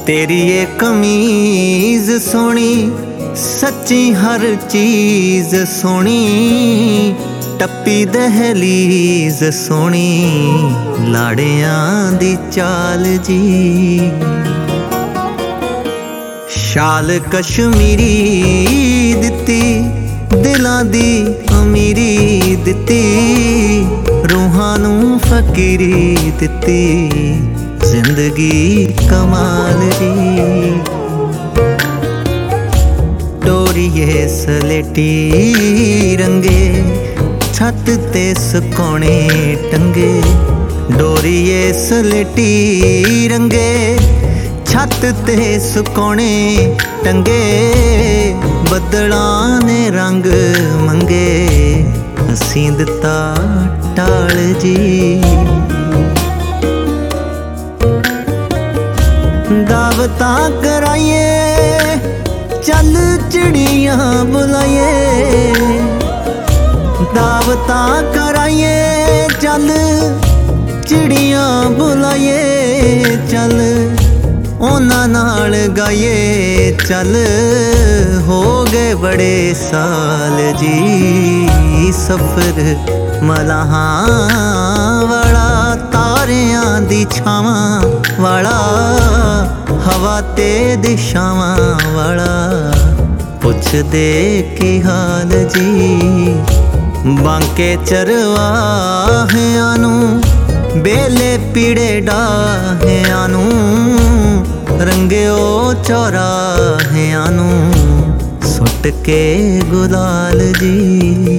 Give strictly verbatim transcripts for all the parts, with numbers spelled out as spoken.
तेरी ये कमीज सोनी सच्ची हर चीज सोनी, टप्पी दहलीज सोनी लाड़ियां दी चाल जी। शाल कश्मीरी दित्ती दिलां दी अमीरी दित्ती, रूहां नूं फकीरी दित्ती जिंदगी कमाल दी। डोरीए सलेटी रंगे छत ते सुकोने टंगे, डोरीए सलेटी रंगे छत ते सुकोने टंगे, बदलां ने रंग मंगे असीं दिता टाल जी। दावतां कराइए चल चिड़ियां बुलाइए, दावतां कराइए चल चिड़ियां बुलाइए, चल उन्हां नाल गाइए चल, हो गए बड़े साल जी। सफर मलाहां वाला तारियां दी छावां वाला, हवा ते दिशावां वाला पुछ दे की हाल जी। बांके चरवाहियां नूं बेले पीड़े डाहियां नूं, रंगियो चौराहियां नूं सुट के गुलाल जी।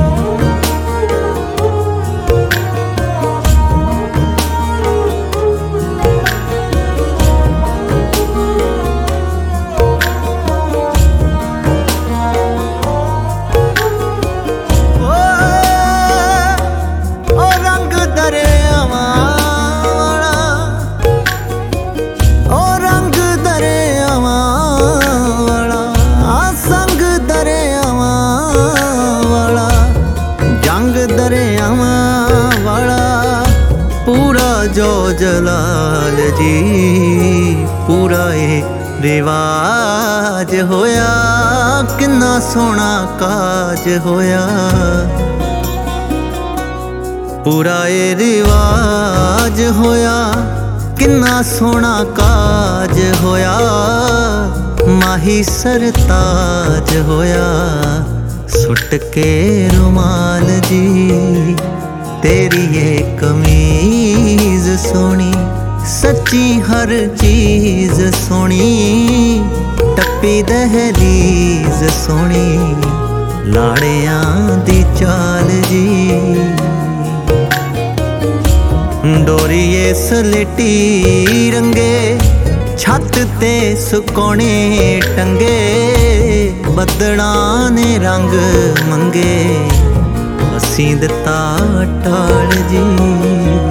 दरियावां वाला पूरा जो जलाल जी, पूरा ये रिवाज होया किन्ना सोहना काज होया, पूरा ये रिवाज होया किन्ना सोहना काज होया, माही सरताज होया सुट के रुमाल जी। तेरी ये कमीज सोनी सच्ची हर चीज सोनी, टप्पी दहलीज सोनी लाड़ियां दी चाल जी। डोरीए सलेटी रंगे छत ते सुकोने टंगे, बदलां ने रंग मंगे असीं दिता टाल जी।